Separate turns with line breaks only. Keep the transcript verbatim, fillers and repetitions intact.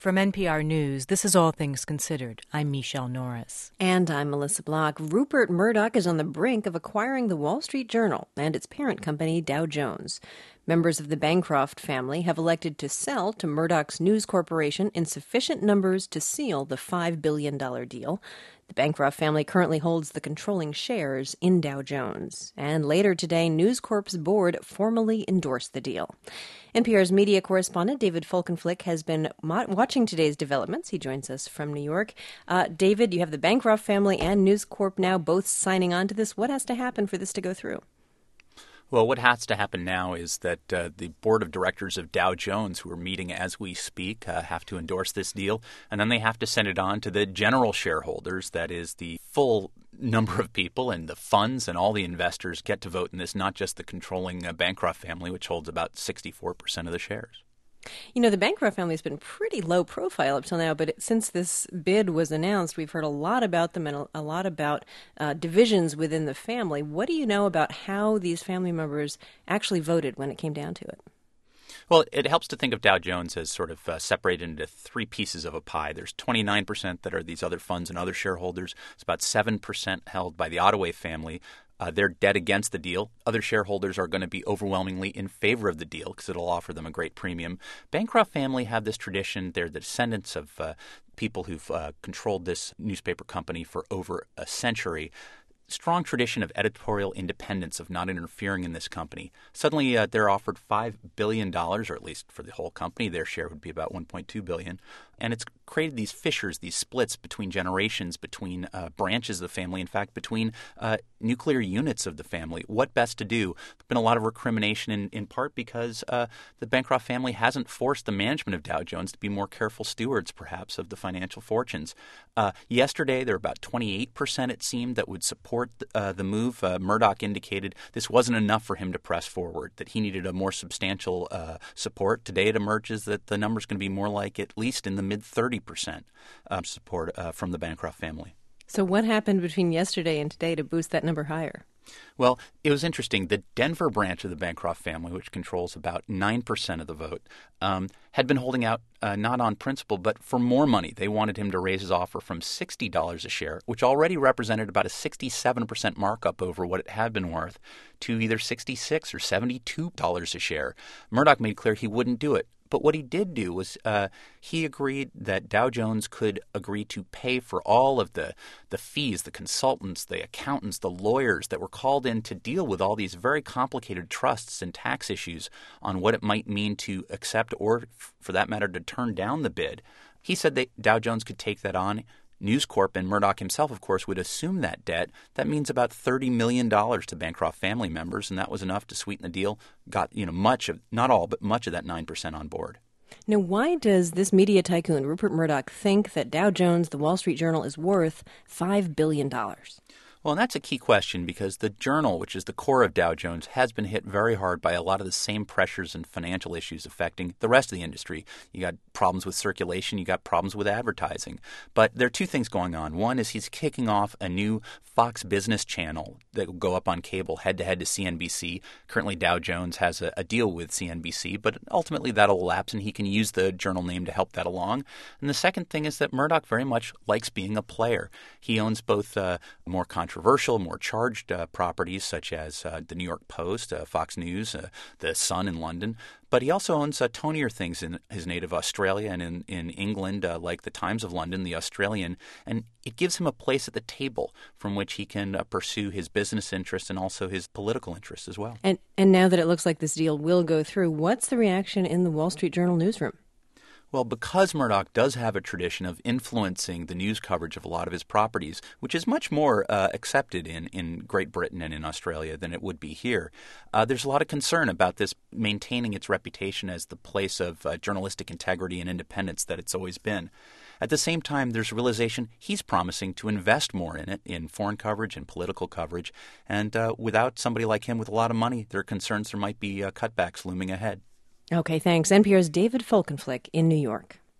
From N P R News, this is All Things Considered. I'm Michelle Norris.
And I'm Melissa Block. Rupert Murdoch is on the brink of acquiring the Wall Street Journal and its parent company, Dow Jones. Members of the Bancroft family have elected to sell to Murdoch's News Corporation in sufficient numbers to seal the five billion dollars deal. The Bancroft family currently holds the controlling shares in Dow Jones. And later today, News Corp's board formally endorsed the deal. N P R's media correspondent David Folkenflik has been mo- watching today's developments. He joins us from New York. Uh, David, you have the Bancroft family and News Corp now both signing on to this. What has to happen for this to go through?
Well, what has to happen now is that uh, the board of directors of Dow Jones, who are meeting as we speak, uh, have to endorse this deal, and then they have to send it on to the general shareholders, that is the full number of people, and the funds and all the investors get to vote in this, not just the controlling uh, Bancroft family, which holds about sixty-four percent of the shares.
You know, the Bancroft family has been pretty low profile up till now, but it, since this bid was announced, we've heard a lot about them and a, a lot about uh, divisions within the family. What do you know about how these family members actually voted when it came down to it?
Well, it helps to think of Dow Jones as sort of uh, separated into three pieces of a pie. There's twenty-nine percent that are these other funds and other shareholders. It's about seven percent held by the Ottaway family. Uh, they're dead against the deal. Other shareholders are going to be overwhelmingly in favor of the deal because it'll offer them a great premium. Bancroft family have this tradition. They're the descendants of uh, people who've uh, controlled this newspaper company for over a century. Strong tradition of editorial independence, of not interfering in this company. Suddenly, uh, they're offered five billion dollars, or at least for the whole company. Their share would be about one point two billion dollars. And it's created these fissures, these splits between generations, between uh, branches of the family, in fact, between uh, nuclear units of the family. What best to do? There's been a lot of recrimination in, in part because uh, the Bancroft family hasn't forced the management of Dow Jones to be more careful stewards, perhaps, of the financial fortunes. Uh, yesterday, there were about twenty-eight percent, it seemed, that would support uh, the move. Uh, Murdoch indicated this wasn't enough for him to press forward, that he needed a more substantial uh, support. Today, it emerges that the number's going to be more like at least in the mid thirty percent uh, support uh, from the Bancroft family.
So what happened between yesterday and today to boost that number higher?
Well, it was interesting. The Denver branch of the Bancroft family, which controls about nine percent of the vote, um, had been holding out uh, not on principle, but for more money. They wanted him to raise his offer from sixty dollars a share, which already represented about a sixty-seven percent markup over what it had been worth, to either sixty-six dollars or seventy-two dollars a share. Murdoch made clear he wouldn't do it. But what he did do was uh, he agreed that Dow Jones could agree to pay for all of the, the fees, the consultants, the accountants, the lawyers that were called in to deal with all these very complicated trusts and tax issues on what it might mean to accept or, for that matter, to turn down the bid. He said that Dow Jones could take that on. News Corp and Murdoch himself, of course, would assume that debt. That means about thirty million dollars to Bancroft family members, and that was enough to sweeten the deal. Got, you know, much of, not all, but much of that nine percent on board.
Now, why does this media tycoon, Rupert Murdoch, think that Dow Jones, the Wall Street Journal, is worth five billion dollars?
Well, and that's a key question because the Journal, which is the core of Dow Jones, has been hit very hard by a lot of the same pressures and financial issues affecting the rest of the industry. You got problems with circulation, you got problems with advertising. But there are two things going on. One is he's kicking off a new Fox Business channel that will go up on cable head-to-head to C N B C. Currently, Dow Jones has a, a deal with C N B C, but ultimately that'll elapse and he can use the Journal name to help that along. And the second thing is that Murdoch very much likes being a player. He owns both uh, more controversial, more charged uh, properties such as uh, the New York Post, uh, Fox News, uh, the Sun in London. But he also owns uh, tonier things in his native Australia and in, in England, uh, like the Times of London, the Australian. And it gives him a place at the table from which he can uh, pursue his business interests and also his political interests as well.
And and now that it looks like this deal will go through, what's the reaction in the Wall Street Journal newsroom?
Well, because Murdoch does have a tradition of influencing the news coverage of a lot of his properties, which is much more uh, accepted in, in Great Britain and in Australia than it would be here, uh, there's a lot of concern about this maintaining its reputation as the place of uh, journalistic integrity and independence that it's always been. At the same time, there's realization he's promising to invest more in it, in foreign coverage and political coverage. And uh, without somebody like him with a lot of money, there are concerns there might be uh, cutbacks looming ahead.
Okay, thanks. N P R's David Folkenflik in New York.